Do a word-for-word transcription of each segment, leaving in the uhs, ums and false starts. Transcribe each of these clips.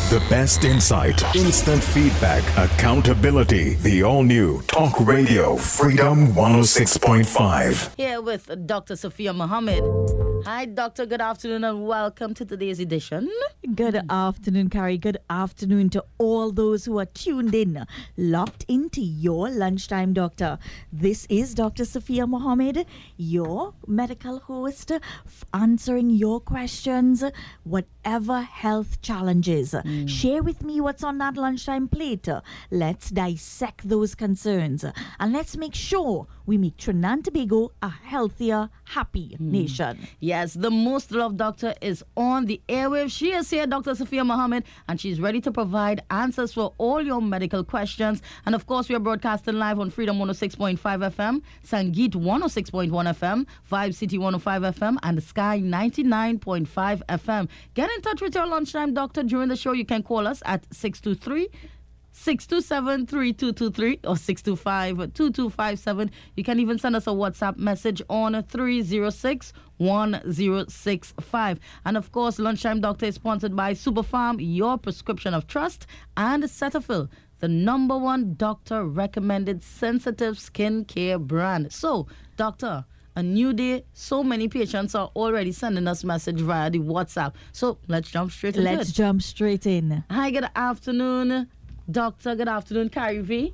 The best insight, instant feedback, accountability. The all-new Talk Radio Freedom one oh six point five. Here with Doctor Sophia Mohammed. Hi, Doctor. Good afternoon and welcome to today's edition. Good afternoon, Carrie. Good afternoon to all those who are tuned in, locked into your lunchtime doctor. This is Doctor Sophia Mohammed, your medical host, f- answering your questions, whatever health challenges. Mm. Share with me what's on that lunchtime plate. Let's dissect those concerns and let's make sure we make Trinidad and Tobago a healthier, happy mm. nation. Yes, the most loved doctor is on the airwaves. She is here, Doctor Sophia Mohammed, and she's ready to provide answers for all your medical questions. And of course, we are broadcasting live on Freedom one oh six point five F M, Sangeet one oh six point one F M, Vibe City one oh five F M, and the Sky ninety-nine point five F M. Get in touch with your lunchtime doctor during the show. You can call us at six two three, six two seven, three two two three or six two five, two two five seven. You can even send us a WhatsApp message on three oh six, one oh six five. And of course, Lunchtime Doctor is sponsored by Superfarm, your prescription of trust, and Cetaphil, the number one doctor-recommended sensitive skin care brand. So, Doctor, a new day, so many patients are already sending us message via the WhatsApp. So, let's jump straight into it. Let's jump straight in. Hi, good afternoon, Doctor. Good afternoon, Carrie V.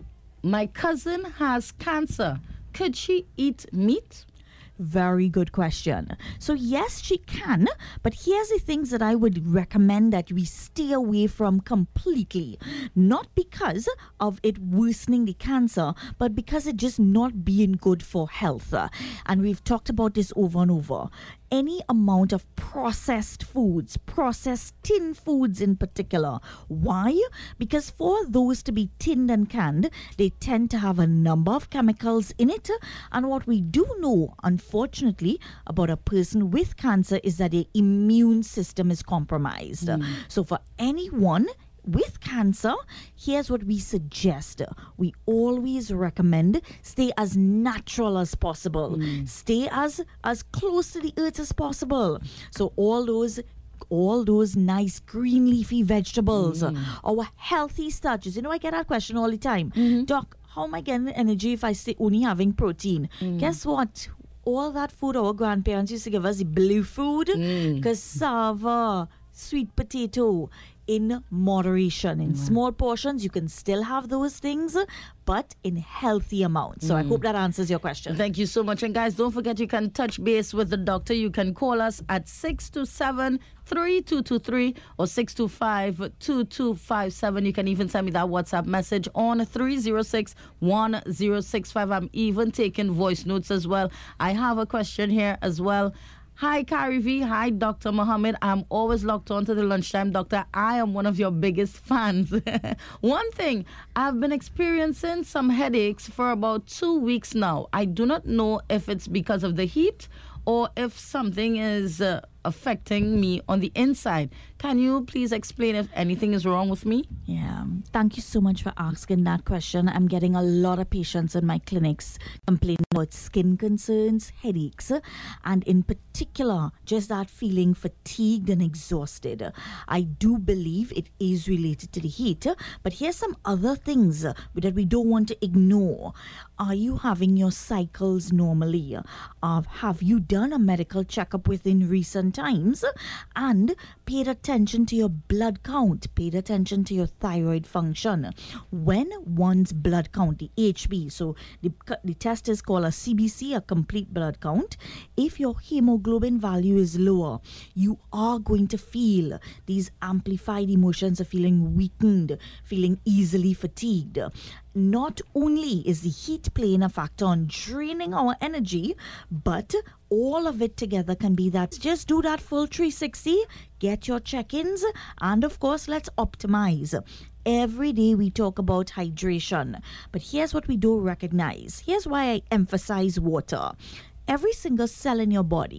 My cousin has cancer. Could she eat meat? Very good question. So yes, she can, but here's the things that I would recommend that we stay away from completely. Not because of it worsening the cancer, but because it just not being good for health. And we've talked about this over and over. Any amount of processed foods, processed tin foods in particular. Why? Because for those to be tinned and canned, they tend to have a number of chemicals in it. And what we do know, unfortunately, about a person with cancer is that their immune system is compromised. Mm. So for anyone with cancer, here's what we suggest. We always recommend stay as natural as possible. Mm. Stay as as close to the earth as possible. So all those all those nice green leafy vegetables, mm. our healthy starches. You know, I get that question all the time. Mm-hmm. Doc, how am I getting energy if I stay only having protein? Mm. Guess what? All that food our grandparents used to give us, the blue food, mm. cassava, sweet potato, in moderation. In mm. small portions, you can still have those things, but in healthy amounts. So mm. I hope that answers your question. Thank you so much. And guys, don't forget you can touch base with the doctor. You can call us at six two seven, three two two three or six two five, two two five seven. You can even send me that WhatsApp message on three oh six, one oh six five. I'm even taking voice notes as well. I have a question here as well. Hi, Carrie V. Hi, Doctor Mohammed. I'm always locked on to the Lunchtime Doctor. I am one of your biggest fans. One thing, I've been experiencing some headaches for about two weeks now. I do not know if it's because of the heat or if something is uh, affecting me on the inside. Can you please explain if anything is wrong with me? Yeah, thank you so much for asking that question. I'm getting a lot of patients in my clinics complaining about skin concerns, headaches, and in particular, just that feeling fatigued and exhausted. I do believe it is related to the heat, but here's some other things that we don't want to ignore. Are you having your cycles normally? Uh, have you done a medical checkup within recent times and paid attention to your blood count, paid attention to your thyroid function? When one's blood count, the H B, so the, the test is called a C B C, a complete blood count. If your hemoglobin value is lower, you are going to feel these amplified emotions of feeling weakened, feeling easily fatigued. Not only is the heat playing a factor on draining our energy, but all of it together can be that. Just do that full three sixty, get your check-ins, and of course, let's optimize. Every day we talk about hydration, but here's what we don't recognize. Here's why I emphasize water. Every single cell in your body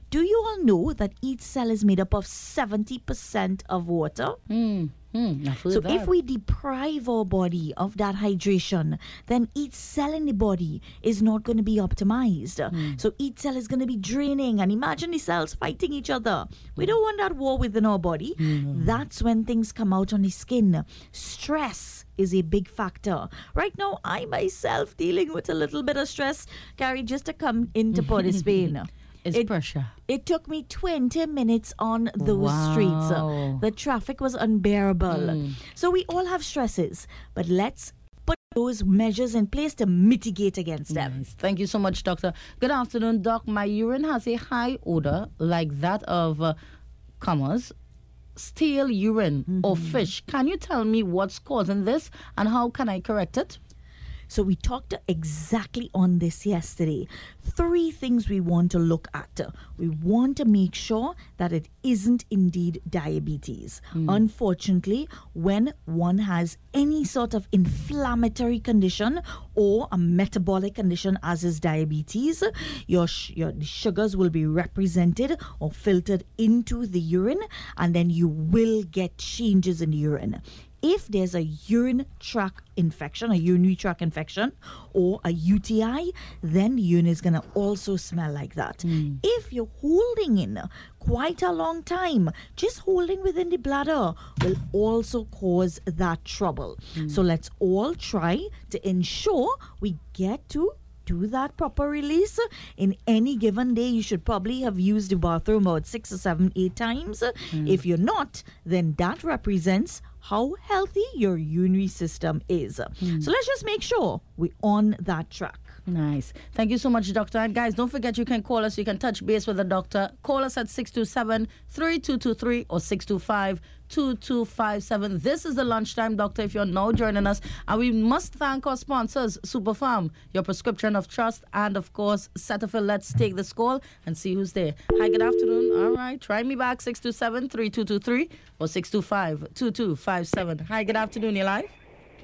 Do you all know that each cell is made up of seventy percent of water? Mm. Mm, I've heard So that. if we deprive our body of that hydration, then each cell in the body is not going to be optimized. So each cell is going to be draining. And imagine the cells fighting each other. We don't want that war within our body. That's when things come out on the skin. Stress is a big factor. Right now, I myself dealing with a little bit of stress, Carrie, just to come into Port of Spain. It's It- pressure. It took me twenty minutes on those Wow. streets. The traffic was unbearable. So we all have stresses, but let's put those measures in place to mitigate against them. Nice. Thank you so much, Doctor. Good afternoon, Doc. My urine has a high odor like that of, uh, commas, stale urine or fish. Can you tell me what's causing this and how can I correct it? So we talked exactly on this yesterday. Three things we want to look at. We want to make sure that it isn't indeed diabetes. Unfortunately, when one has any sort of inflammatory condition or a metabolic condition as is diabetes, your, sh- your sugars will be represented or filtered into the urine, and then you will get changes in the urine. If there's a urine tract infection, a urinary tract infection, or a U T I, then the urine is going to also smell like that. If you're holding in quite a long time, just holding within the bladder will also cause that trouble. So let's all try to ensure we get to do that proper release. In any given day, you should probably have used the bathroom about six or seven, eight times. If you're not, then that represents how healthy your urinary system is. So let's just make sure we're on that track. Nice. Thank you so much, Doctor. And guys, don't forget you can call us. You can touch base with the doctor. Call us at six two seven, three two two three or six two five, two two five seven. This is the Lunchtime Doctor if you're now joining us. And we must thank our sponsors, Superfarm, your prescription of trust, and of course, Cetaphil. Let's take this call and see who's there. Hi, good afternoon. All right. Try me back, six two seven, three two two three or six two five, two two five seven. Hi, good afternoon. You're live.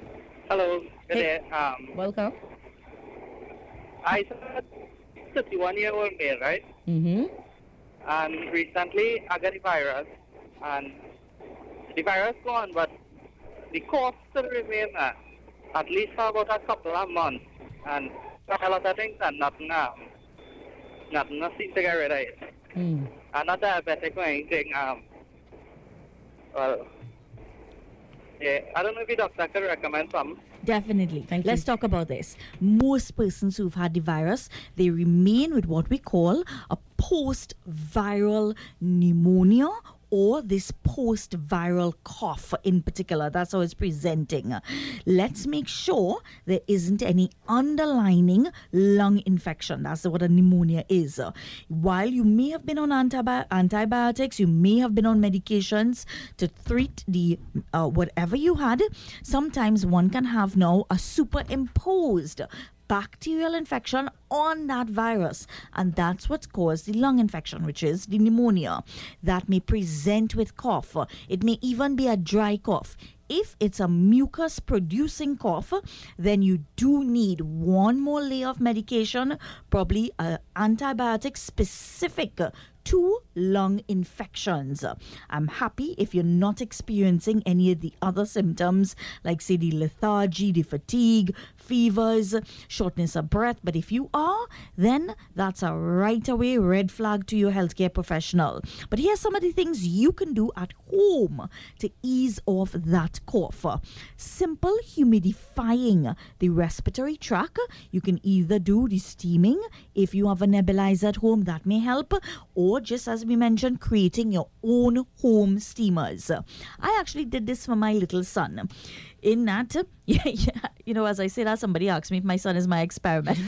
Hello, good Hey. day. Um, Welcome. I saw a thirty-one-year-old male, right? Mm-hmm. And recently I got the virus, and the virus gone, but the cough still remains uh, at least for about a couple of months, and a lot of things and nothing, um, nothing seems to get rid of it. Mm. I'm not diabetic or anything. Um, well, yeah, I don't know if the doctor could recommend something. Definitely. Thank Let's you. talk about this. Most persons who've had the virus, they remain with what we call a post-viral pneumonia or this post-viral cough in particular. That's how it's presenting. Let's make sure there isn't any underlying lung infection. That's what a pneumonia is. While you may have been on antibi- antibiotics, you may have been on medications to treat the uh, whatever you had, sometimes one can have now a superimposed bacterial infection on that virus, and that's what's caused the lung infection, which is the pneumonia that may present with cough. It may even be a dry cough. If it's a mucus producing cough, then you do need one more layer of medication, probably an antibiotic specific to lung infections. I'm happy if you're not experiencing any of the other symptoms, like say the lethargy, the fatigue, fevers, shortness of breath. But if you are, then that's a right away red flag to your healthcare professional. But here's some of the things you can do at home to ease off that cough. Simple humidifying the respiratory tract. You can either do the steaming. If you have a nebulizer at home, that may help, or just as we mentioned, creating your own home steamers. I actually did this for my little son. In that, yeah, yeah, you know, as I say that, somebody asked me if my son is my experiment.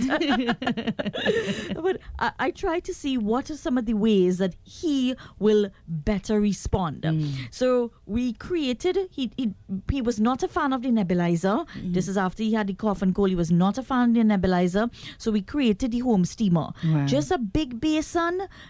But I, I try to see what are some of the ways that he will better respond. Mm. So we created, he, he he was not a fan of the nebulizer. Mm. This is after he had the cough and cold. He was not a fan of the nebulizer. So we created the home steamer. Wow. Just a big basin, but you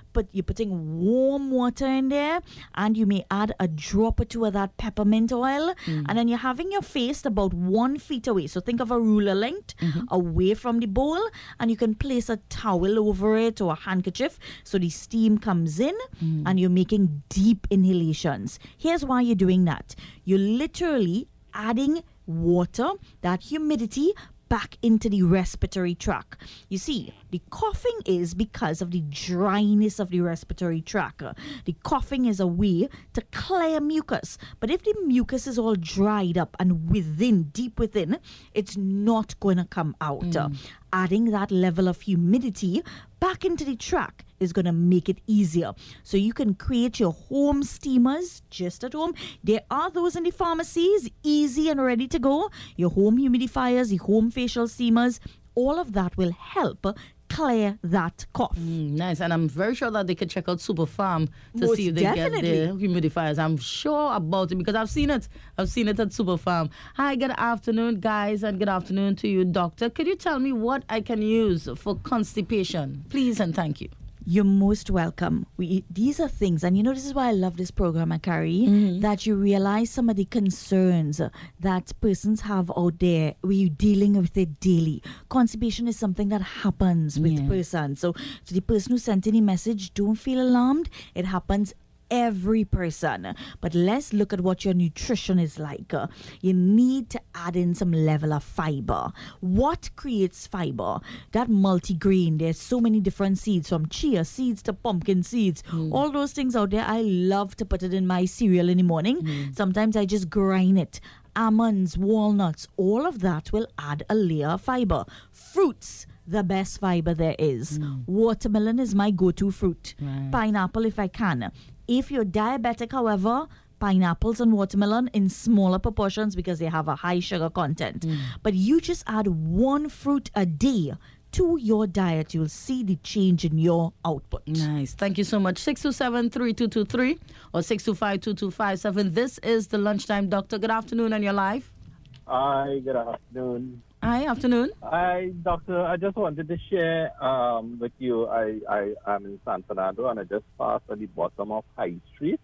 putting warm water in there, and you may add a drop or two of that peppermint oil, mm. and then you're having your face about one feet away. So think of a ruler length mm-hmm. away from the bowl, and you can place a towel over it or a handkerchief so the steam comes in, mm. and you're making deep inhalations. Here's why you're doing that. You're literally adding water, that humidity, back into the respiratory tract. You see, the coughing is because of the dryness of the respiratory tract. The coughing is a way to clear mucus. But if the mucus is all dried up and within, deep within, it's not going to come out. Mm. Adding that level of humidity back into the tract is going to make it easier. So you can create your home steamers just at home. There are those in the pharmacies, easy and ready to go. Your home humidifiers, the home facial steamers, all of that will help clear that cough. Mm, nice. And I'm very sure that they could check out Superfarm to Most see if they definitely. get the humidifiers. I'm sure about it because I've seen it. I've seen it at Superfarm. Hi, good afternoon, guys, and good afternoon to you, doctor. Could you tell me what I can use for constipation? Please and thank you. You're most welcome. We, these are things, and you know, this is why I love this program, Akari, mm-hmm. that you realize some of the concerns that persons have out there where you're dealing with it daily. Constipation is something that happens with yeah. persons. So, to the person who sent any message, don't feel alarmed. It happens every person. But let's look at what your nutrition is like. Uh, you need to add in some level of fiber. What creates fiber? That multigrain. There's so many different seeds, from chia seeds to pumpkin seeds. Mm. All those things out there. I love to put it in my cereal in the morning. Mm. Sometimes I just grind it. Almonds, walnuts, all of that will add a layer of fiber. Fruits, the best fiber there is. Mm. Watermelon is my go-to fruit. Right. Pineapple if I can. If you're diabetic, however, pineapples and watermelon in smaller proportions because they have a high sugar content. Mm. But you just add one fruit a day to your diet, you'll see the change in your output. Nice. Thank you so much. six two seven, three two two three or six two five, two two five seven. This is the Lunchtime Doctor. Good afternoon, and you're live. Hi, good afternoon. Hi, afternoon. Hi, Doctor. I just wanted to share um, with you. I, I am in San Fernando, and I just passed at the bottom of High Street.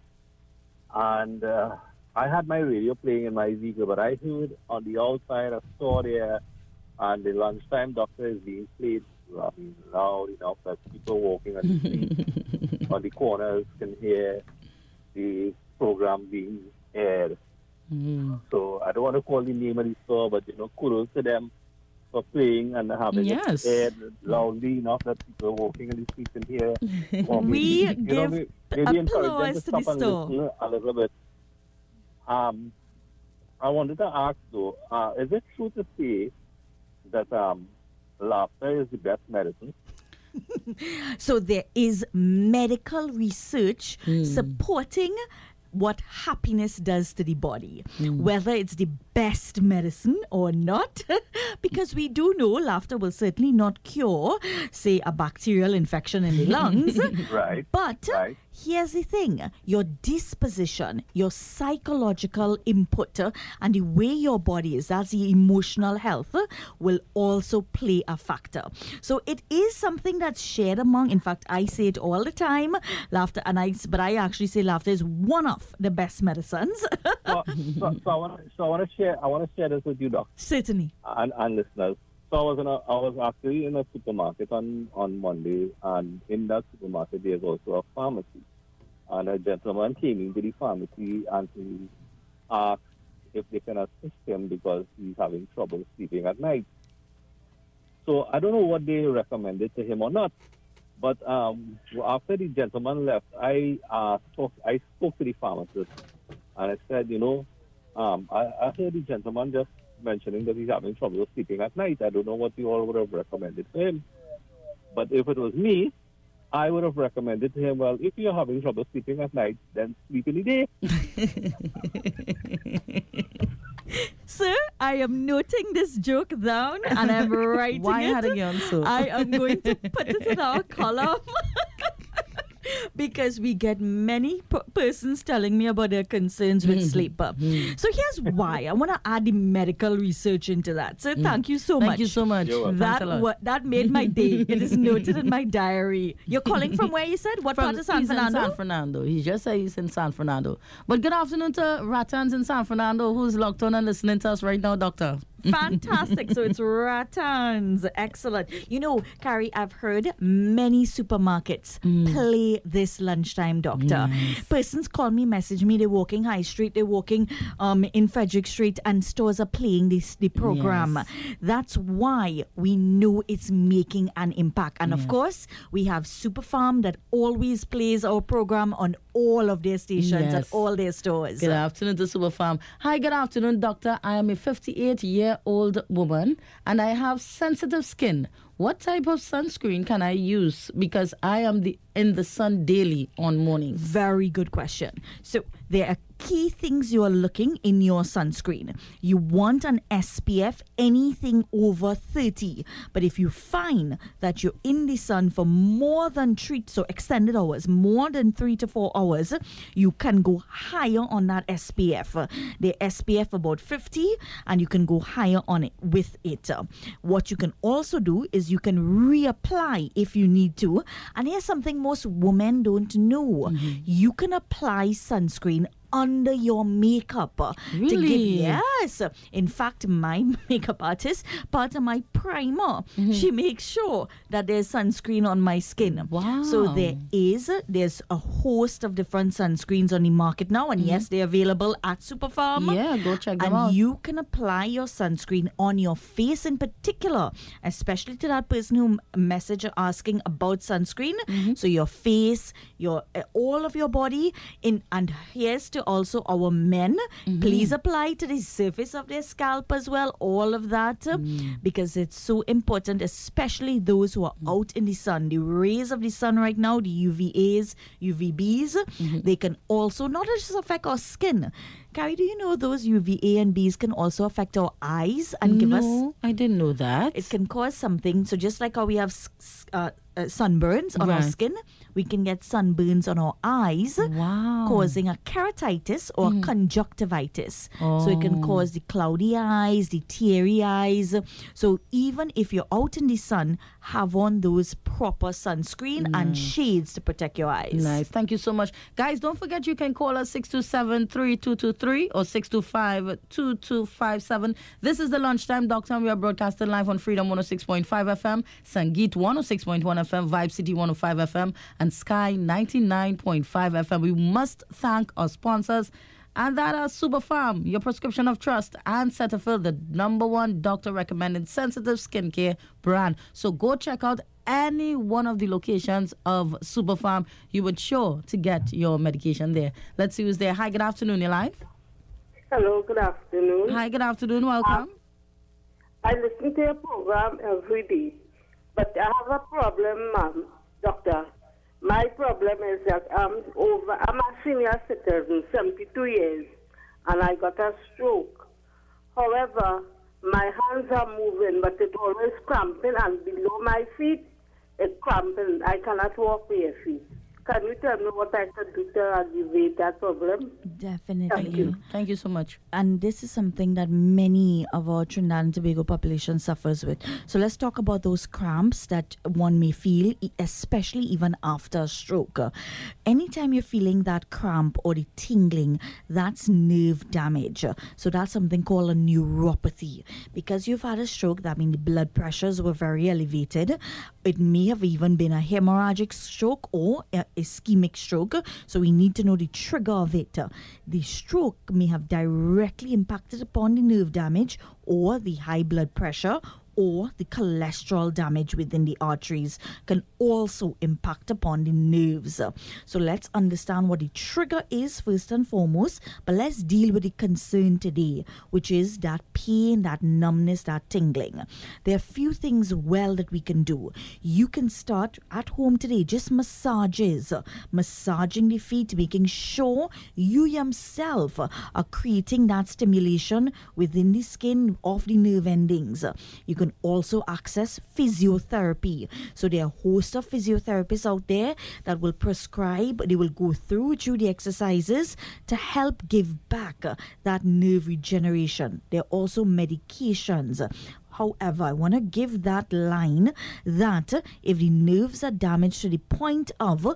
And uh, I had my radio playing in my vehicle, but I heard on the outside a store there, and the Lunchtime Doctor is being played um, loud enough that people walking on the street, on the corners, can hear the program being aired. Mm. So I don't want to call the name of the store, but you know, kudos to them for playing and having yes. it aired loudly enough that people walking in the streets can hear. we maybe, give know, maybe, maybe applause to, to the store. A little bit. Um, I wanted to ask though, uh, is it true to say that um, laughter is the best medicine? So there is medical research mm. supporting what happiness does to the body, mm. whether it's the best medicine or not, because we do know laughter will certainly not cure, say, a bacterial infection in the lungs. Right. But right. here's the thing, your disposition, your psychological input, uh, and the way your body is, that's the emotional health, uh, will also play a factor. So it is something that's shared among, in fact, I say it all the time, laughter, and I, but I actually say laughter is one of the best medicines. so, so, so I want to so I want to share I want to share this with you, Doc. Certainly. And, and listeners. So I was in a, I was actually in a supermarket on, on Monday, and in that supermarket there's also a pharmacy. And a gentleman came into the pharmacy and he asked if they can assist him because he's having trouble sleeping at night. So I don't know what they recommended to him or not. But um, after the gentleman left, I uh, spoke. I spoke to the pharmacist, and I said, you know, um, I, I heard the gentleman just mentioning that he's having trouble sleeping at night. I don't know what you all would have recommended to him. But if it was me, I would have recommended to him, well, if you're having trouble sleeping at night, then sleep in the day. Sir, I am noting this joke down and I'm writing Why it. had it on, so? I am going to put it in our column. because we get many p- persons telling me about their concerns with sleep. Mm-hmm. So here's why. I want to add the medical research into that. So thank you so Thank much. you so much. You're welcome. Thanks a That lot. wa- that made my day. It is noted in my diary. You're calling from where you said? What From, part of San he's Fernando? in San Fernando. He just said he's in San Fernando. But good afternoon to Ratans in San Fernando who's locked on and listening to us right now, Doctor. Fantastic. So it's Ratans. Excellent. You know, Carrie, I've heard many supermarkets play this lunchtime doctor. Persons call me, message me. They're walking High Street. They're walking um, in Frederick Street, and stores are playing this the program. Yes. That's why we know it's making an impact. And of Yes. course, we have Superfarm that always plays our program on all of their stations Yes. at all their stores. Good afternoon to Super Farm. Hi, good afternoon, doctor. I am a fifty-eight-year-old woman and I have sensitive skin. What type of sunscreen can I use? Because I am the in the sun daily on mornings. Very good question. So there are key things you are looking in your sunscreen. You want an S P F anything over thirty. But if you find that you're in the sun for more than three, so extended hours, more than three to four hours, you can go higher on that S P F. The S P F about fifty, and you can go higher on it with it. What you can also do is you can reapply if you need to. And here's something most women don't know. You can apply sunscreen under your makeup. uh, To give, Really? yes. In fact, my makeup artist, part of my primer, she makes sure that there's sunscreen on my skin. Wow. So there is, there's a host of different sunscreens on the market now. And yes, they're available at Superfarm. Yeah, go check them And out. you can apply your sunscreen on your face in particular, especially to that person who messaged asking about sunscreen. So your face, your uh, all of your body, in and here's to also our men. Please apply to the surface of their scalp as well. All of that, uh, because it's so important, especially those who are out in the sun. The rays of the sun right now, the U V As, U V Bs, they can also not just affect our skin. Carrie, do you know those U V A and Bs can also affect our eyes and give us? No, I didn't know that. It can cause something. So just like how we have s- s- uh, uh, sunburns on our Right. skin, we can get sunburns on our eyes, Wow. causing a keratitis or conjunctivitis. So it can Oh. cause the cloudy eyes, the teary eyes. So even if you're out in the sun, have on those proper sunscreen and shades to protect your eyes. Nice. Thank you so much. Guys, don't forget you can call us six two seven, three two two three or six two five, two two five seven. This is the Lunchtime Doctor, and we are broadcasting live on Freedom one oh six point five F M, Sangeet one oh six point one F M, Vibe City one oh five F M, and Sky ninety-nine point five F M. We must thank our sponsors, and that are Superfarm, your prescription of trust, and Cetaphil, the number one doctor-recommended sensitive skincare brand. So go check out any one of the locations of Superfarm. You would sure to get your medication there. Let's see who's there. Hi, good afternoon. You're live. Hello, good afternoon. Hi, good afternoon. Welcome. I listen to your program every day, but I have a problem, ma'am, doctor. My problem is that I'm over, I'm a senior citizen, seventy-two years, and I got a stroke. However, my hands are moving, but it's always cramping, and below my feet, it's cramping. I cannot walk with your feet. Can you tell me what I can do to alleviate that problem? Definitely. Thank you. Thank you so much. And this is something that many of our Trinidad and Tobago population suffers with. So let's talk about those cramps that one may feel, e- especially even after a stroke. Uh, Anytime you're feeling that cramp or the tingling, that's nerve damage. Uh, So that's something called a neuropathy. Because you've had a stroke, that means the blood pressures were very elevated. It may have even been a hemorrhagic stroke or a ischemic stroke. So we need to know the trigger of it. Uh, The stroke may have directly impacted upon the nerve damage or the high blood pressure or the cholesterol damage within the arteries can also impact upon the nerves. So let's understand what the trigger is first and foremost, but let's deal with the concern today, which is that pain, that numbness, that tingling. There are a few things well that we can do. You can start at home today, just massages, massaging the feet, making sure you yourself are creating that stimulation within the skin of the nerve endings. You can can also access physiotherapy. So there are a host of physiotherapists out there that will prescribe, they will go through through the exercises to help give back uh, that nerve regeneration. There are also medications. However, I want to give that line that uh, if the nerves are damaged to the point of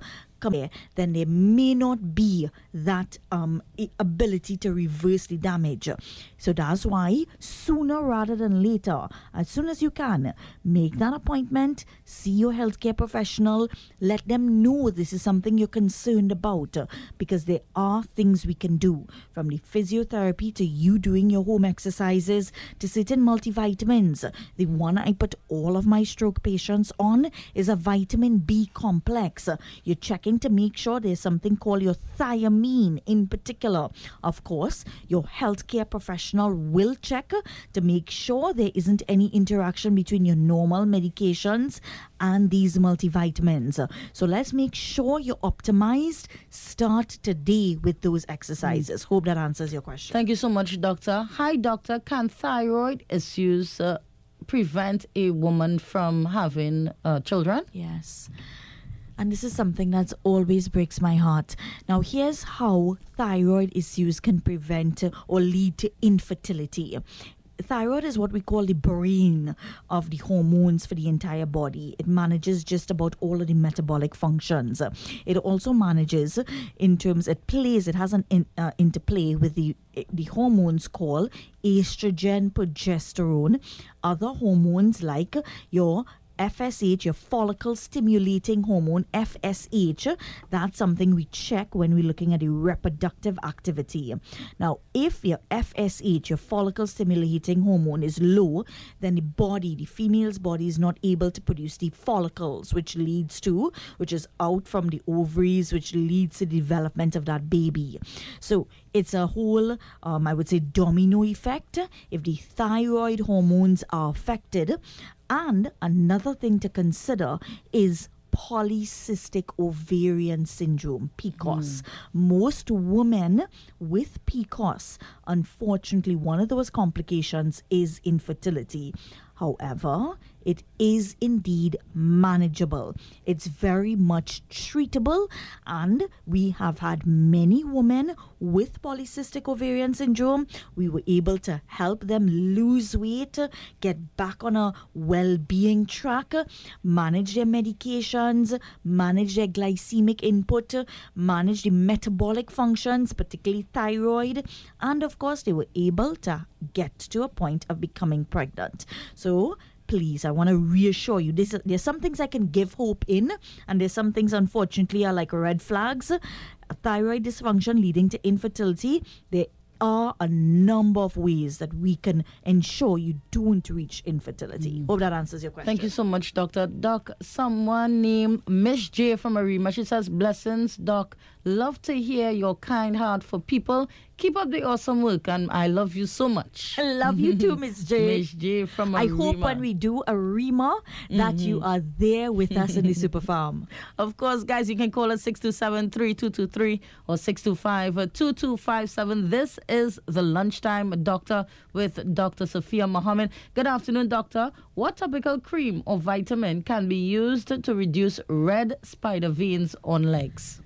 then there may not be that um, ability to reverse the damage. So that's why sooner rather than later, as soon as you can, make that appointment, see your healthcare professional, let them know this is something you're concerned about, because there are things we can do, from the physiotherapy to you doing your home exercises to certain multivitamins. The one I put all of my stroke patients on is a vitamin B complex. You're checking to make sure there's something called your thiamine in particular. Of course, your healthcare professional will check to make sure there isn't any interaction between your normal medications and these multivitamins. So let's make sure you're optimized. Start today with those exercises. Mm. Hope that answers your question. Thank you so much, doctor. Hi, doctor. Can thyroid issues uh, prevent a woman from having uh, children? Yes. And this is something that always breaks my heart. Now, here's how thyroid issues can prevent or lead to infertility. Thyroid is what we call the brain of the hormones for the entire body. It manages just about all of the metabolic functions. It also manages in terms, it plays, it has an in, uh, interplay with the the hormones called estrogen, progesterone, other hormones like your F S H, your follicle stimulating hormone, F S H. That's something we check when we're looking at the reproductive activity. Now, if your F S H, your follicle stimulating hormone, is low, then the body, the female's body, is not able to produce the follicles, which leads to, which is out from the ovaries, which leads to the development of that baby. So it's a whole, um, I would say, domino effect if the thyroid hormones are affected. And another thing to consider is polycystic ovarian syndrome, P C O S. Mm. Most women with P C O S, unfortunately, one of those complications is infertility. However, it is indeed manageable. It's very much treatable, and we have had many women with polycystic ovarian syndrome. We were able to help them lose weight, get back on a well-being track, manage their medications, manage their glycemic input, manage the metabolic functions, particularly thyroid, and of course they were able to get to a point of becoming pregnant. So please, I want to reassure you, this, there's some things I can give hope in, and there's some things, unfortunately, are like red flags. Thyroid dysfunction leading to infertility, there are a number of ways that we can ensure you don't reach infertility. Mm. Hope that answers your question. Thank you so much, Doctor. Doc, someone named Miss J from Arima, she says, blessings, Doc. Love to hear your kind heart for people. Keep up the awesome work, and I love you so much. I love you too, Miss J. Miss J from Arima. I hope when we do Arima that mm-hmm. you are there with us in the Super Farm. Of course, guys, you can call us six two seven, three two two three or six two five, two two five seven. This is the Lunchtime Doctor with Doctor Sophia Mohammed. Good afternoon, Doctor. What topical cream or vitamin can be used to reduce red spider veins on legs?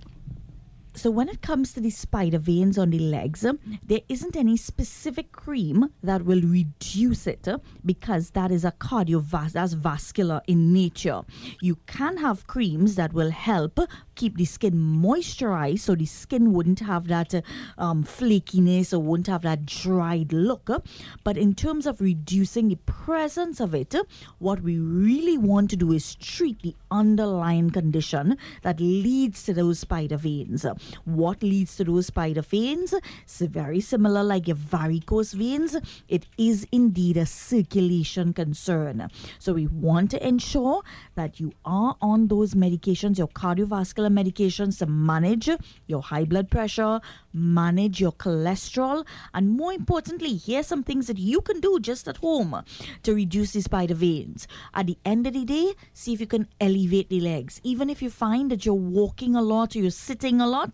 So when it comes to the spider veins on the legs, there isn't any specific cream that will reduce it, because that is a cardiovascular, that's vascular in nature. You can have creams that will help keep the skin moisturized, so the skin wouldn't have that um, flakiness or won't have that dried look. But in terms of reducing the presence of it, what we really want to do is treat the underlying condition that leads to those spider veins. What leads to those spider veins? It's very similar like your varicose veins. It is indeed a circulation concern. So we want to ensure that you are on those medications, your cardiovascular medications, to manage your high blood pressure, manage your cholesterol, and more importantly, here's some things that you can do just at home to reduce the spider veins. At the end of the day, see if you can elevate the legs. Even if you find that you're walking a lot or you're sitting a lot,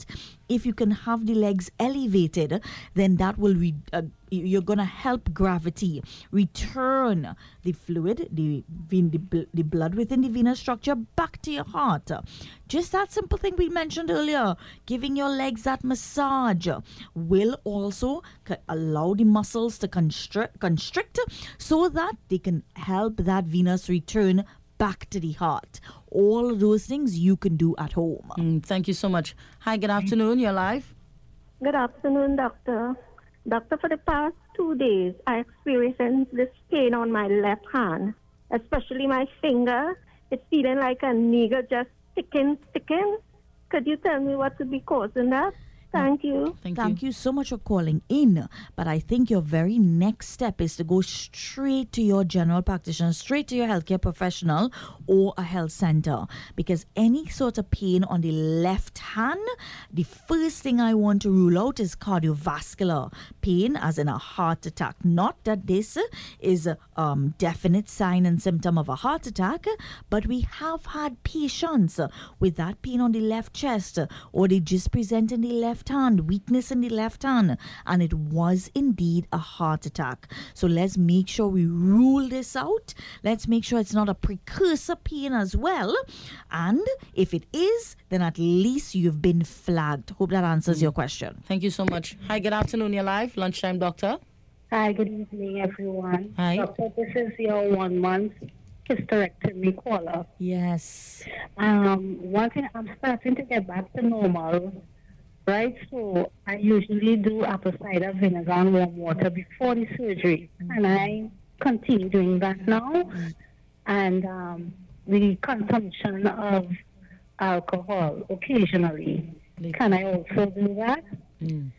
if you can have the legs elevated, then that will re- uh, you're going to help gravity return the fluid, the, vein, the, bl- the blood within the venous structure back to your heart. Just that simple thing we mentioned earlier, giving your legs that massage will also c- allow the muscles to constrict, constrict so that they can help that venous return back to the heart. All of those things you can do at home. Mm, thank you so much. Hi, good afternoon. You're live. Good afternoon, doctor. Doctor, for the past two days, I experienced this pain on my left hand, especially my finger. It's feeling like a needle just sticking, sticking. Could you tell me what could be causing that? Thank you. Thank, Thank you. you so much for calling in. But I think your very next step is to go straight to your general practitioner, straight to your healthcare professional or a health center. Because any sort of pain on the left hand, the first thing I want to rule out is cardiovascular pain, as in a heart attack. Not that this is a um, definite sign and symptom of a heart attack, but we have had patients with that pain on the left chest, or they just present in the left hand, weakness in the left hand, and it was indeed a heart attack. So let's make sure we rule this out. Let's make sure it's not a precursor pain as well. And if it is, then at least you've been flagged. Hope that answers mm. your question. Thank you so much. Hi, good afternoon. You're live. Lunchtime, doctor. Hi, good evening, everyone. Hi. Doctor, this is your one month hysterectomy caller. Yes. Um, one thing, I'm starting to get back to normal. Right, so I usually do apple cider vinegar and warm water before the surgery, mm-hmm. and I continue doing that now. Mm-hmm. And um, the consumption of alcohol occasionally. Can I also do that? Mm.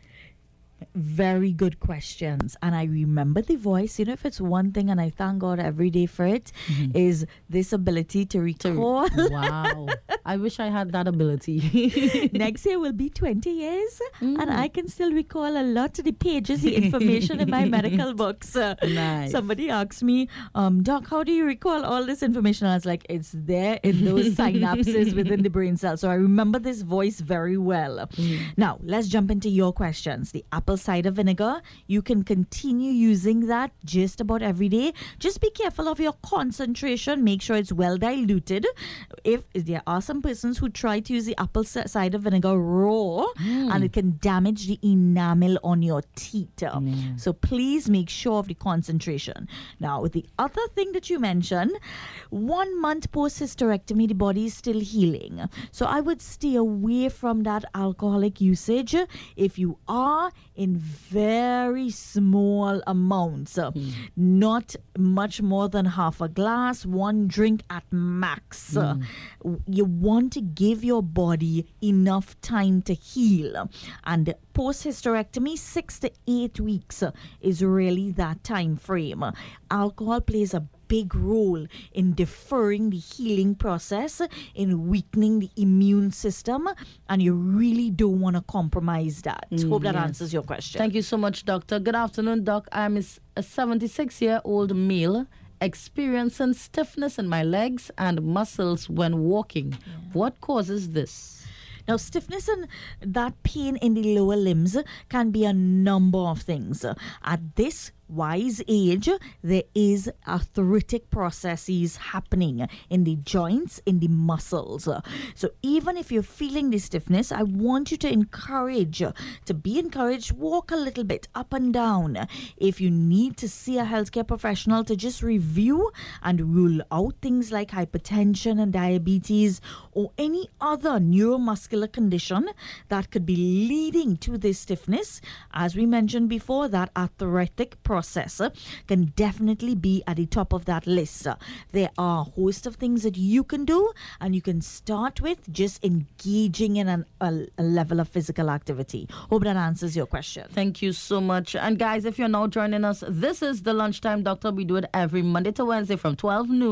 Very good questions. And I remember the voice. You know, if it's one thing, and I thank God every day for it, mm-hmm. is this ability to recall. Wow. I wish I had that ability. Next year will be twenty years, mm. and I can still recall a lot of the pages, the information in my medical books. Uh, nice. Somebody asked me, um, Doc, how do you recall all this information? I was like, it's there in those synapses within the brain cell. So I remember this voice very well. Mm. Now, let's jump into your questions. The apple cider vinegar, you can continue using that just about every day. Just be careful of your concentration. Make sure it's well diluted. If, if there are some persons who try to use the apple cider vinegar raw, mm. and it can damage the enamel on your teeth. Mm. So please make sure of the concentration. Now, with the other thing that you mentioned, one month post hysterectomy, the body is still healing. So I would stay away from that alcoholic usage. If you are in very small amounts, mm. not much more than half a glass, one drink at max. Mm. You want to give your body enough time to heal. And post-hysterectomy, six to eight weeks is really that time frame. Alcohol plays a big role in deferring the healing process, in weakening the immune system, and you really don't want to compromise that. Mm, Hope that yes. answers your question. Thank you so much, doctor. Good afternoon, doc. I'm a seventy-six-year-old male experiencing stiffness in my legs and muscles when walking. Yeah. What causes this? Now, stiffness and that pain in the lower limbs can be a number of things. At this wise age, there is arthritic processes happening in the joints, in the muscles. So even if you're feeling the stiffness, I want you to encourage, to be encouraged, walk a little bit up and down. If you need to see a healthcare professional to just review and rule out things like hypertension and diabetes or any other neuromuscular condition that could be leading to this stiffness, as we mentioned before, that arthritic process Process can definitely be at the top of that list. There are a host of things that you can do, and you can start with just engaging in an, a, a level of physical activity. Hope that answers your question. Thank you so much. And guys, if you're now joining us, this is the Lunchtime Doctor. We do it every Monday to Wednesday from twelve noon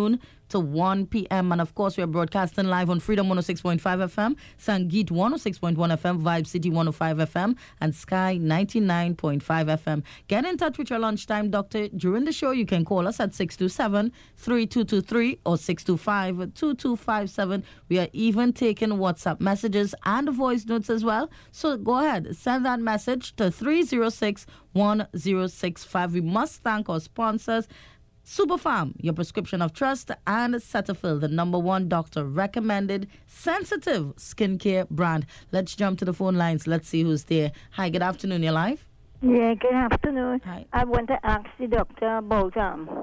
to one p.m. And of course, we are broadcasting live on Freedom one oh six point five F M, Sangeet one oh six point one F M, Vibe City one oh five F M, and Sky ninety-nine point five F M. Get in touch with your lunchtime doctor during the show. You can call us at six two seven, three two two three or six two five, two two five seven. We are even taking WhatsApp messages and voice notes as well. So go ahead, send that message to three zero six, one zero six five. We must thank our sponsors, Superfarm, your prescription of trust, and Cetaphil, the number one doctor recommended sensitive skincare brand. Let's jump to the phone lines. Let's see who's there. Hi, good afternoon. You're live. Yeah, good afternoon. Hi. I want to ask the doctor about um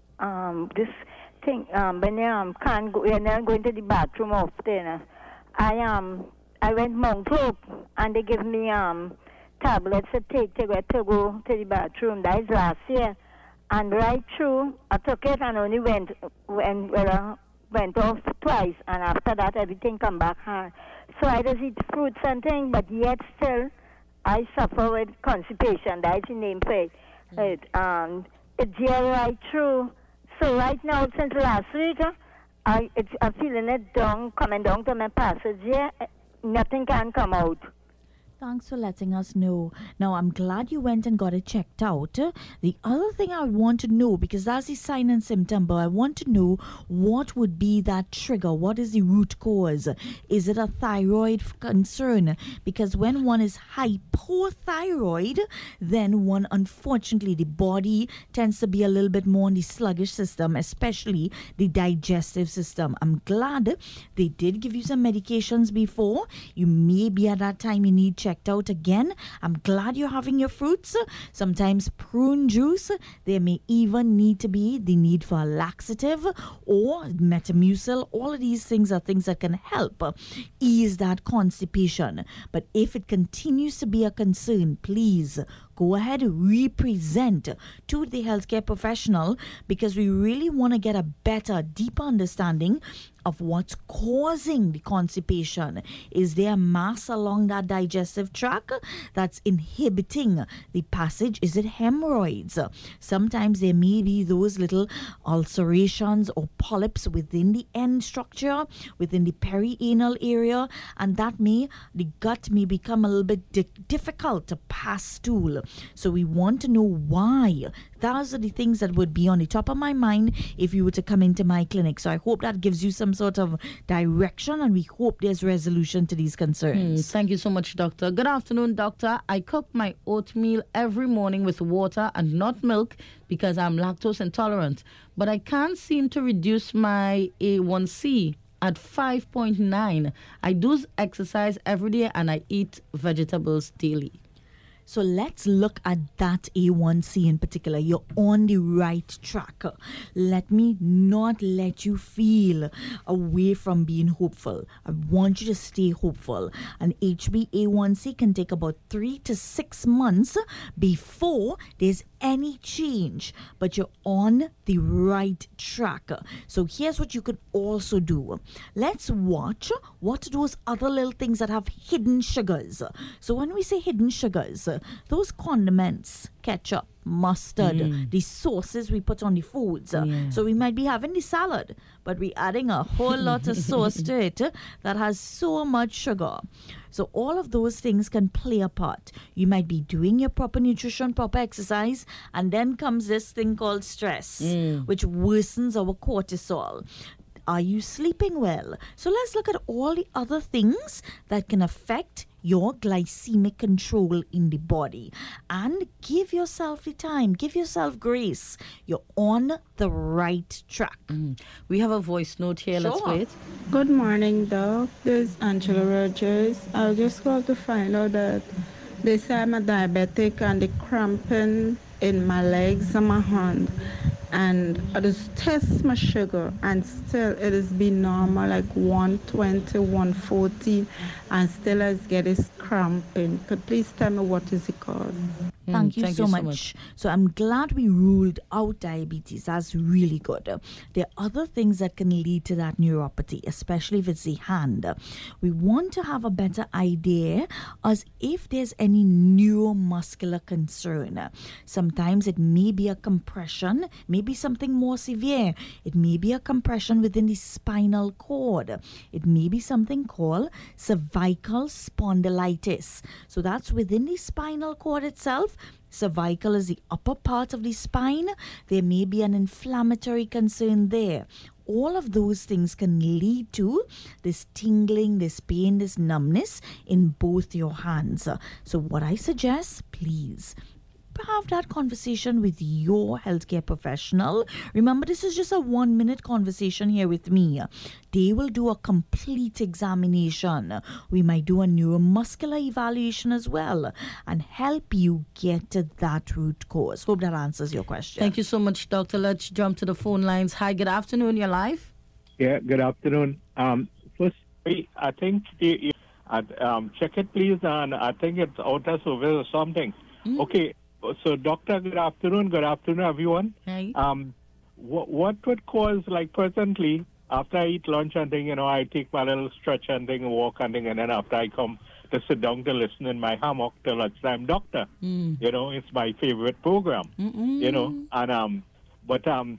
um this thing um when I um can't go when I'm going to the bathroom often. Uh, I um I went Mount Hope and they give me um tablets to take to go to go to the bathroom. That is last year. And right through, I took it and only went when well, uh, went off twice, and after that everything come back hard. So I just eat fruits and things, but yet still I suffer with constipation. That is the name for it. Mm. It um it's there right through. So right now since last week, uh, I it's I'm feeling it down, coming down to my passage here. Nothing can come out. Thanks for letting us know. Now, I'm glad you went and got it checked out. The other thing I want to know, because that's the sign and symptom, but I want to know what would be that trigger. What is the root cause? Is it a thyroid concern? Because when one is hypothyroid, then one, unfortunately, the body tends to be a little bit more on the sluggish system, especially the digestive system. I'm glad they did give you some medications before. You may be at that time you need checked out again. I'm glad you're having your fruits. Sometimes prune juice. There may even need to be the need for a laxative or Metamucil. All of these things are things that can help ease that constipation. But if it continues to be a concern, please go ahead and represent to the healthcare professional, because we really want to get a better, deeper understanding of what's causing the constipation. Is there mass along that digestive tract that's inhibiting the passage? Is it hemorrhoids? Sometimes there may be those little ulcerations or polyps within the end structure, within the perianal area, and that may, the gut may become a little bit di- difficult to pass stool. So we want to know why. Those are the things that would be on the top of my mind if you were to come into my clinic. So I hope that gives you some sort of direction, and we hope there's resolution to these concerns. Mm, thank you so much, doctor. Good afternoon, doctor. I cook my oatmeal every morning with water and not milk because I'm lactose intolerant, but I can't seem to reduce my A one C at five point nine. I do exercise every day and I eat vegetables daily. So let's look at that A one C in particular. You're on the right track. Let me not let you feel away from being hopeful. I want you to stay hopeful. An H b A one C can take about three to six months before there's any change, but you're on the right track. So here's what you could also do. Let's watch what are those other little things that have hidden sugars. So when we say hidden sugars, those condiments, ketchup, mustard, mm. the sauces we put on the foods. Yeah. So we might be having the salad, but we're adding a whole lot of sauce to it that has so much sugar. So all of those things can play a part. You might be doing your proper nutrition, proper exercise, and then comes this thing called stress, mm. which worsens our cortisol. Are you sleeping well? So let's look at all the other things that can affect your glycemic control in the body, and give yourself the time, give yourself grace. You're on the right track. Mm. We have a voice note here. Sure. Let's wait. Good morning, Doc. This is Angela Rogers. I just called to find out that they say I'm a diabetic and the cramping in my legs and my hand. And I just test my sugar, and still it has been normal, like one twenty, one forty, and still I get this cramping. Could please tell me what is it called? Mm, thank you, thank so, you much. so much. So I'm glad we ruled out diabetes. That's really good. There are other things that can lead to that neuropathy, especially if it's the hand. We want to have a better idea as if there's any neuromuscular concern. Sometimes it may be a compression, maybe be something more severe. It may be a compression within the spinal cord. It may be something called cervical spondylitis. So that's within the spinal cord itself. Cervical is the upper part of the spine. There may be an inflammatory concern there. All of those things can lead to this tingling, this pain, this numbness in both your hands. So what I suggest, please, have that conversation with your healthcare professional. Remember, this is just a one minute conversation here with me. They will do a complete examination. We might do a neuromuscular evaluation as well and help you get to that root cause. Hope that answers your question. Thank you so much, Doctor. Let's jump to the phone lines. Hi, good afternoon. You're live. Yeah, good afternoon. Um, first, I think you, you, um, check it, please, and I think it's outer service or something. Mm. Okay. So, doctor, good afternoon. Good afternoon, everyone. Hi. Um, what, what would cause, like, presently, after I eat lunch and thing, you know, I take my little stretch and thing, walk and thing, and then after I come to sit down to listen in my hammock till lunchtime, doctor. Mm. You know, it's my favorite program. Mm-mm. You know, and um, but um,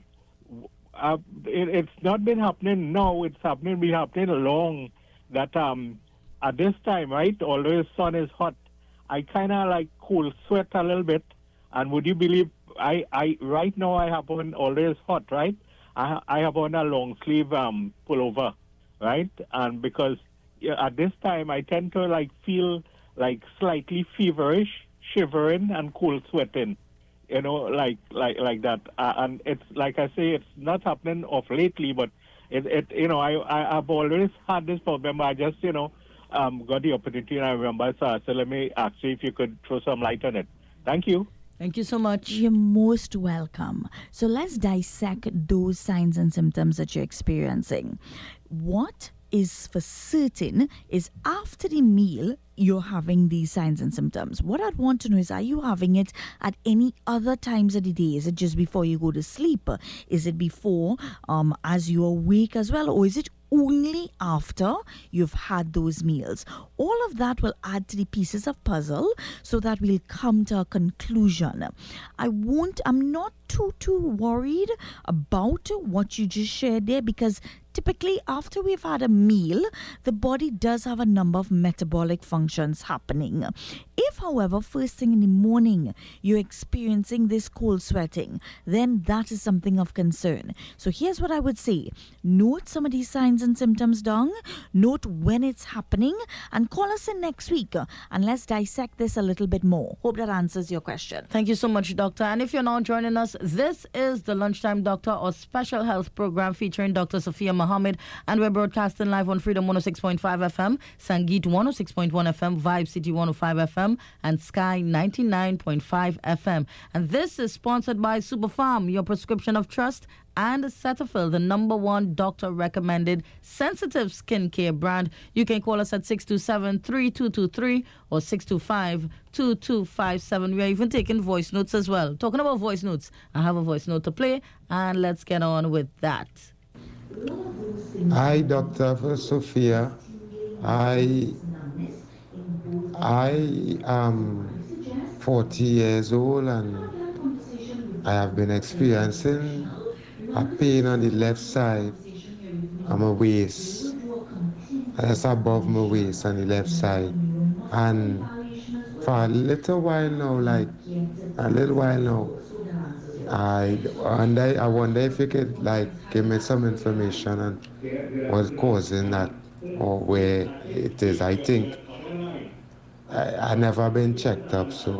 uh, it, it's not been happening now. It's happening, been happening long. That um, at this time, right, although the sun is hot, I kind of like cool sweat a little bit. And would you believe, I, I right now I have on, although it's hot, right? I, I have on a long sleeve um, pullover, right? And because yeah, at this time I tend to like feel like slightly feverish, shivering and cool sweating, you know, like like like that. Uh, and it's like I say, it's not happening of lately, but it, it you know, I, I, I've always had this problem. I just, you know, um, got the opportunity and I remember, so I said, let me ask you if you could throw some light on it. Thank you. Thank you so much. You're most welcome. So let's dissect those signs and symptoms that you're experiencing. What is for certain is after the meal, you're having these signs and symptoms. What I'd want to know is, are you having it at any other times of the day? Is it just before you go to sleep? Is it before, um, as you awake as well? Or is it only after you've had those meals? All of that will add to the pieces of puzzle so that we'll come to a conclusion. I won't, I'm not too, too worried about what you just shared there, because typically after we've had a meal, the body does have a number of metabolic functions happening. If, however, first thing in the morning you're experiencing this cold sweating, then that is something of concern. So here's what I would say. Note some of these signs and symptoms down. Note when it's happening and call us in next week and let's dissect this a little bit more. Hope that answers your question. Thank you so much, Doctor. And if you're not joining us, this is the Lunchtime Doctor, or special health program featuring Doctor Sophia Mohammed, and we're broadcasting live on Freedom one oh six point five F M, Sangeet one oh six point one F M, Vibe City one oh five F M, and Sky ninety-nine point five F M. And this is sponsored by Superfarm, your prescription of trust, and Cetaphil, the number one doctor-recommended sensitive skincare brand. You can call us at six two seven, three two two three or six two five, two two five seven. We are even taking voice notes as well. Talking about voice notes, I have a voice note to play, and let's get on with that. Hi, Doctor Sophia. I I am forty years old and I have been experiencing a pain on the left side of my waist. That's above my waist on the left side. And for a little while now, like a little while now, I wonder, I wonder if you could like give me some information on what's causing that or where it is. I think I, I never been checked up, so.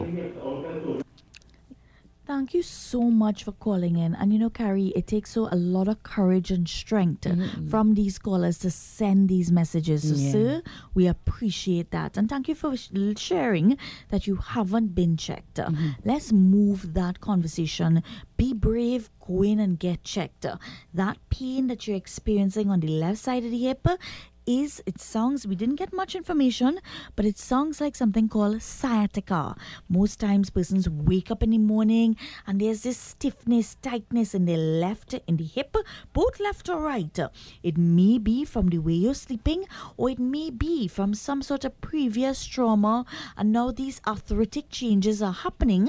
Thank you so much for calling in. And you know, Carrie, it takes so a lot of courage and strength mm-hmm. from these callers to send these messages. So, yeah. Sir, we appreciate that. And thank you for sh- sharing that you haven't been checked. Mm-hmm. Let's move that conversation. Be brave, go in and get checked. That pain that you're experiencing on the left side of the hip is, it sounds, we didn't get much information, but it sounds like something called sciatica. Most times persons wake up in the morning and there's this stiffness, tightness in the left, in the hip, both left or right. It may be from the way you're sleeping, or it may be from some sort of previous trauma, and now these arthritic changes are happening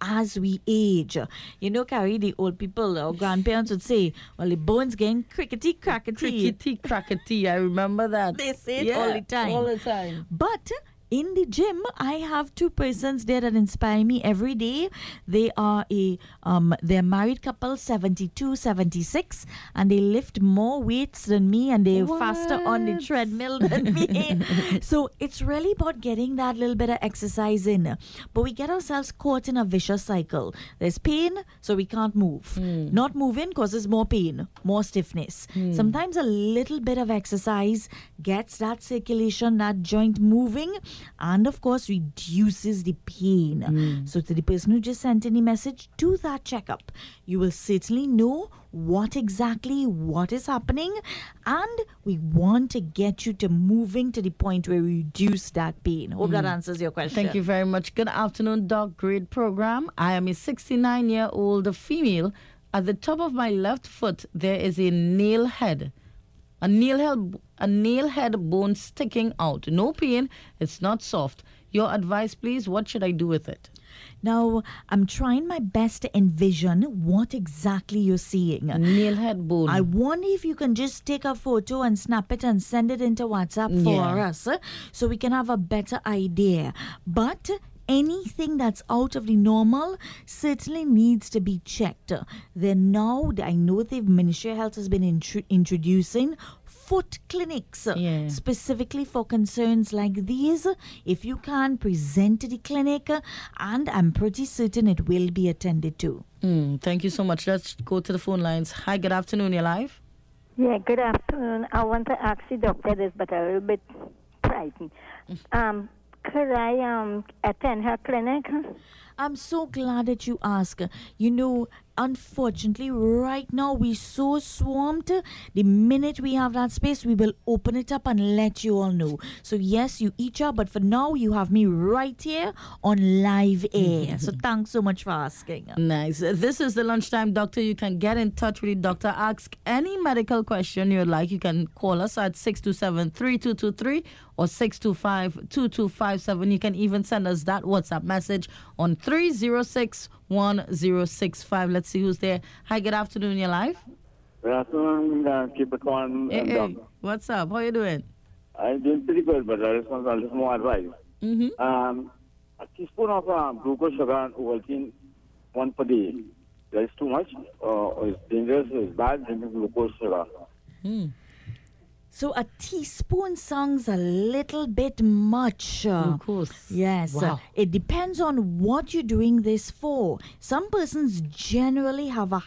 as we age. You know, Carrie, the old people or grandparents would say, well, the bone's getting crickety crackety. Crickety crackety. I remember that. They say it yeah, all the time. All the time. But in the gym, I have two persons there that inspire me every day. They are a um, they're married couple, seventy-two, seventy-six, and they lift more weights than me, and they're What? faster on the treadmill than me. So it's really about getting that little bit of exercise in. But we get ourselves caught in a vicious cycle. There's pain, so we can't move. Mm. Not moving causes more pain, more stiffness. Mm. Sometimes a little bit of exercise gets that circulation, that joint moving, and of course reduces the pain. Mm. So to the person who just sent in the message, do that checkup. You will certainly know what exactly what is happening, and we want to get you to moving to the point where we reduce that pain. Hope that answers your question. Thank you very much. Good afternoon, Doc. Great program. I am a sixty-nine-year-old female. At the top of my left foot, there is a nail head. A nail head, a nail head bone sticking out. No pain. It's not soft. Your advice, please. What should I do with it? Now, I'm trying my best to envision what exactly you're seeing. Nail head bone. I wonder if you can just take a photo and snap it and send it into WhatsApp for Yeah. us, uh, so we can have a better idea. But anything that's out of the normal certainly needs to be checked. Then now, I know the Ministry of Health has been intru- introducing foot clinics, Yeah. specifically for concerns like these. If you can, present to the clinic, and I'm pretty certain it will be attended to. Mm, thank you so much. Let's go to the phone lines. Hi, good afternoon. You're live. Yeah, good afternoon. I want to ask the doctor this, but I'm a little bit frightened. Um, could I um attend her clinic? I'm so glad that you asked. You know, unfortunately, right now we're so swamped. The minute we have that space, we will open it up and let you all know. So yes, you each are, but for now, you have me right here on live air. So thanks so much for asking. Nice. This is the Lunchtime Doctor. You can get in touch with the doctor. Ask any medical question you'd like. You can call us at six two seven, three two two three or six two five, two two five seven. You can even send us that WhatsApp message on three zero six, one zero six five. Let's see who's there. Hi, good afternoon. You're live. Good afternoon. Uh, keep it on. Hey, hey. What's up? How you doing? I'm doing pretty good, but I just want a little more advice. Mm-hmm. Um, a teaspoon of um, glucose sugar and Ovaltine one per day. That is too much, uh, or it's dangerous, or it's bad drinking glucose sugar. Hmm. So a teaspoon sounds a little bit much. Of course. Yes. Wow. Uh, it depends on what you're doing this for. Some persons generally have a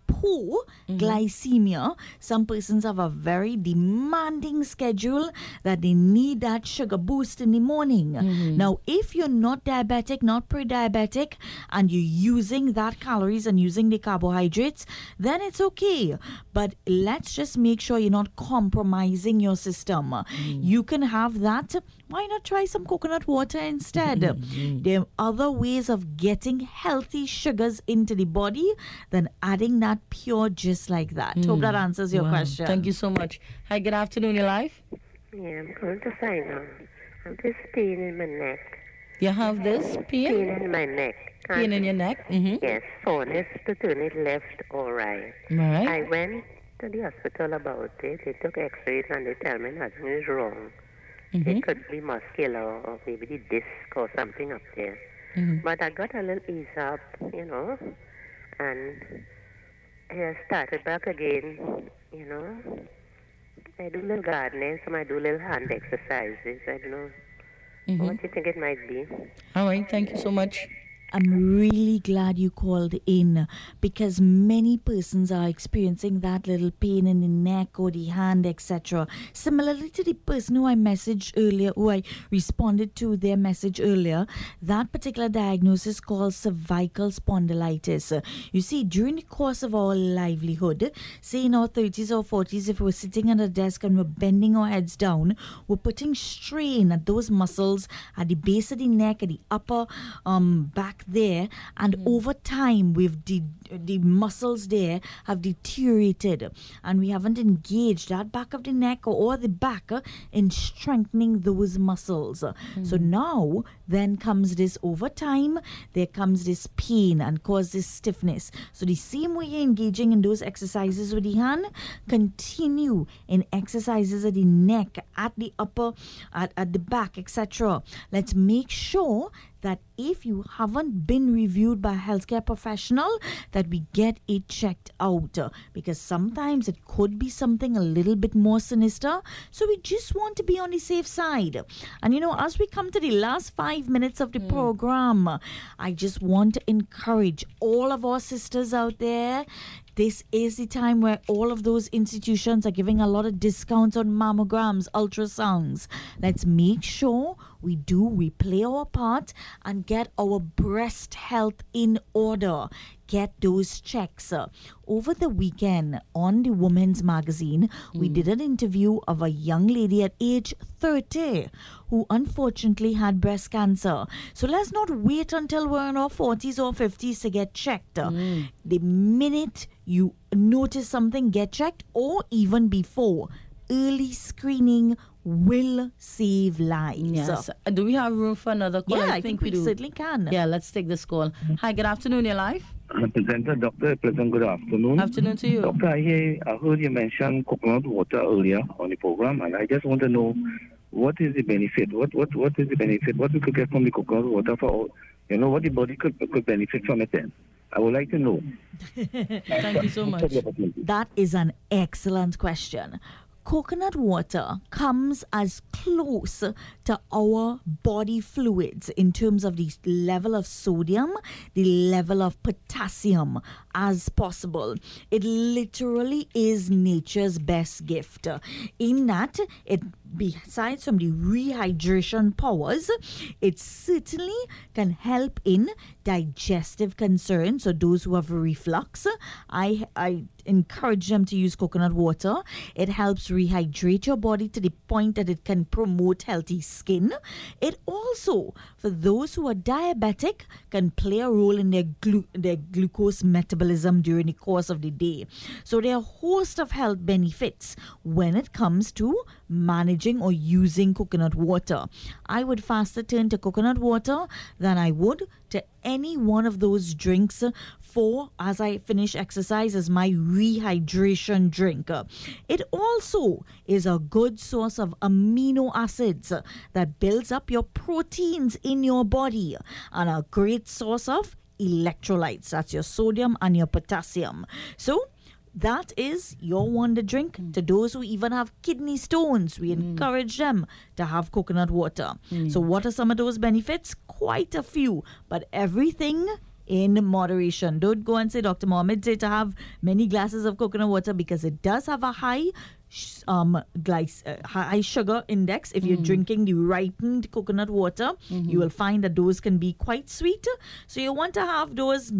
hypoglycemia. Some persons have a very demanding schedule that they need that sugar boost in the morning. Mm-hmm. Now, if you're not diabetic, not pre-diabetic, and you're using that calories and using the carbohydrates, then it's okay. But let's just make sure you're not compromising your system. Mm. You can have that. Why not try some coconut water instead? Mm-hmm. There are other ways of getting healthy sugars into the body than adding that pure just like that. Mm. Hope that answers your wow. question. Thank you so much. Hi, good afternoon. You're live. Yeah, I'm going to sign on. I'm just pain in my neck. You have this pain? Pain in my neck. Pain And in your neck? Mm-hmm. Yes, soreness to turn it left or right. Right. I went to the hospital about it. They took x-rays and they tell me nothing is wrong. Mm-hmm. It could be muscular or maybe the disc or something up there. Mm-hmm. But I got a little ease up, you know, and I started back again, you know. I do little gardening, so I do little hand exercises. I don't know. Mm-hmm. What do you think it might be? All right, thank you so much. I'm really glad you called in, because many persons are experiencing that little pain in the neck or the hand, et cetera. Similarly to the person who I messaged earlier, who I responded to their message earlier, that particular diagnosis called cervical spondylitis. You see, during the course of our livelihood, say in our thirties or forties, if we're sitting at a desk and we're bending our heads down, we're putting strain at those muscles at the base of the neck, at the upper um, back back there, and over time we've de- the muscles there have deteriorated, and we haven't engaged that back of the neck or, or the back uh, in strengthening those muscles. Mm. So now then comes this over time, there comes this pain and cause this stiffness. So the same way you're engaging in those exercises with the hand, continue in exercises at the neck, at the upper, at, at the back, et cetera. Let's make sure that if you haven't been reviewed by a healthcare professional, that we get it checked out, uh, because sometimes it could be something a little bit more sinister. So we just want to be on the safe side. And you know, as we come to the last five minutes of the mm. program, I just want to encourage all of our sisters out there. This is the time where all of those institutions are giving a lot of discounts on mammograms, ultrasounds. Let's make sure we do, we play our part and get our breast health in order. Get those checks. Over the weekend on the Women's Magazine, mm. we did an interview of a young lady at age thirty who unfortunately had breast cancer. So let's not wait until we're in our forties or fifties to get checked. Mm. The minute you notice something, get checked, or even before. Early screening will save lives. Yes. Uh, do we have room for another call? Yeah, I, I think, think we, we do. certainly can. Yeah, let's take this call. Mm-hmm. Hi, good afternoon, you're live. Presenter Doctor Pleasant, good afternoon. Afternoon to you. Doctor, I, hear, I heard you mention coconut water earlier on the program, and I just want to know what is the benefit? What what what is the benefit? What we could get from the coconut water for all, you know, what the body could, could benefit from it then? I would like to know. Thank you so much. That is an excellent question. Coconut water comes as close to our body fluids in terms of the level of sodium, the level of potassium as possible. It literally is nature's best gift. In that, it besides from the rehydration powers, it certainly can help in digestive concerns. So those who have reflux, I I encourage them to use coconut water. It helps rehydrate your body to the point that it can promote healthy skin. It also, for those who are diabetic, can play a role in their, glu- their glucose metabolism during the course of the day. So there are a host of health benefits when it comes to managing or using coconut water. I would faster turn to coconut water than I would to any one of those drinks for, as I finish exercise, as my rehydration drink. It also is a good source of amino acids that builds up your proteins in your body, and a great source of electrolytes. That's your sodium and your potassium. So that is your wonder drink. Mm. To those who even have kidney stones, we mm. encourage them to have coconut water. Mm. So what are some of those benefits? Quite a few, but everything in moderation. Don't go and say Doctor Mohammed said to have many glasses of coconut water, because it does have a high um glyc- uh, high sugar index. If you're mm. drinking the ripened coconut water, mm-hmm. you will find that those can be quite sweet. So you want to have those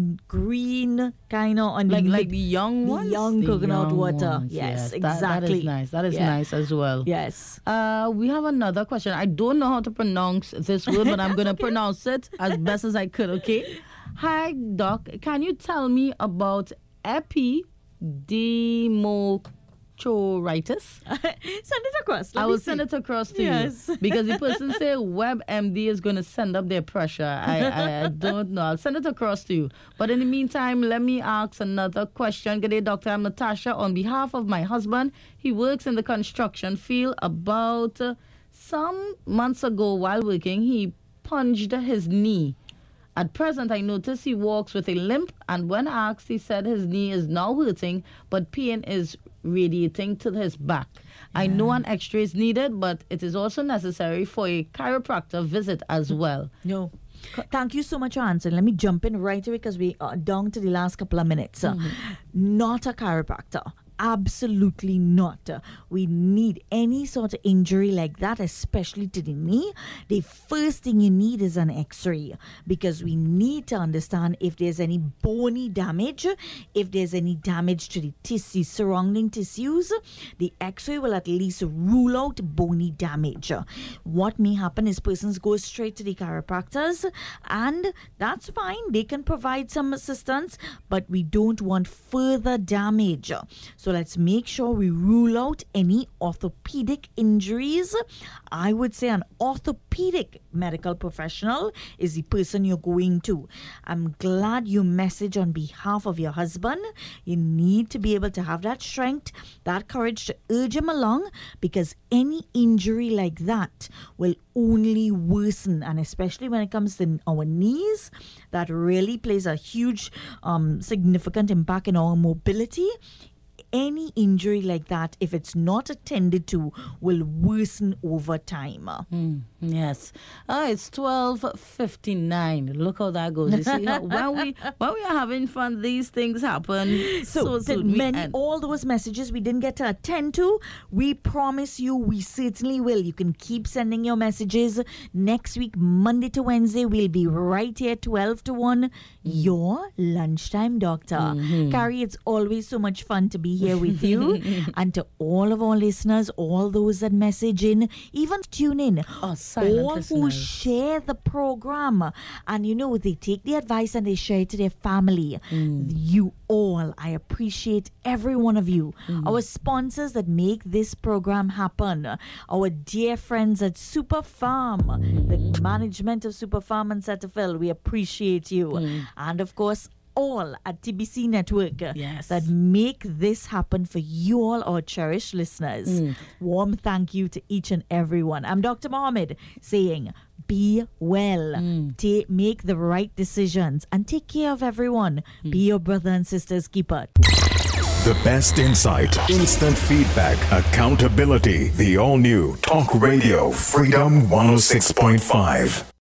green kind of on like the like the young the ones, young the coconut young water. Ones. Yes, yes, exactly. That, that is nice. That is yeah. nice as well. Yes. Uh, we have another question. I don't know how to pronounce this word, but I'm going to pronounce it as best as I could. Okay. Hi, Doc. Can you tell me about epidermolysis? Send it across. Let I me will see. send it across to Yes. you, because the person say WebMD is going to send up their pressure. I, I, I don't know. I'll send it across to you. But in the meantime, let me ask another question. Good day, Doctor. I'm Natasha. On behalf of my husband, he works in the construction field. About uh, some months ago, while working, he punched his knee. At present, I notice he walks with a limp, and when asked, he said his knee is now hurting, but pain is radiating to his back. Yeah. I know an x-ray is needed, but it is also necessary for a chiropractor visit as well. No. Thank you so much for answering. Let me jump in right away, because we are down to the last couple of minutes. Mm-hmm. Uh, not a chiropractor. Absolutely not. We need any sort of injury like that, especially to the knee. The first thing you need is an x-ray, because we need to understand if there's any bony damage, if there's any damage to the tissue, surrounding tissues. The x-ray will at least rule out bony damage. What may happen is persons go straight to the chiropractors, and that's fine. They can provide some assistance, but we don't want further damage. So let's make sure we rule out any orthopedic injuries. I would say an orthopedic medical professional is the person you're going to. I'm glad you message on behalf of your husband. You need to be able to have that strength, that courage to urge him along, because any injury like that will only worsen, and especially when it comes to our knees, that really plays a huge um, significant impact in our mobility. Any injury like that, if it's not attended to, will worsen over time. Mm, yes. Oh, it's twelve fifty-nine. Look how that goes. You see, how, when, we, when we are having fun, these things happen. So, so the many, all those messages we didn't get to attend to, we promise you we certainly will. You can keep sending your messages. Next week, Monday to Wednesday, we'll be right here, twelve to one, your lunchtime doctor. Mm-hmm. Carrie, it's always so much fun to be here with you. And to all of our listeners, all those that message in, even tune in, oh, silent all listeners. who share the program, and you know, they take the advice and they share it to their family. Mm. You all, I appreciate every one of you. Mm. Our sponsors that make this program happen, our dear friends at Super Farm, mm. the management of Super Farm and Cetaphil, we appreciate you. Mm. And of course, all at T B C Network, yes, that make this happen for you all, our cherished listeners. Mm. Warm thank you to each and every one. I'm Doctor Mohammed saying, be well, Mm. take, make the right decisions, and take care of everyone. Mm. Be your brother and sister's keeper. The best insight, instant feedback, accountability. The all-new Talk Radio Freedom one oh six point five.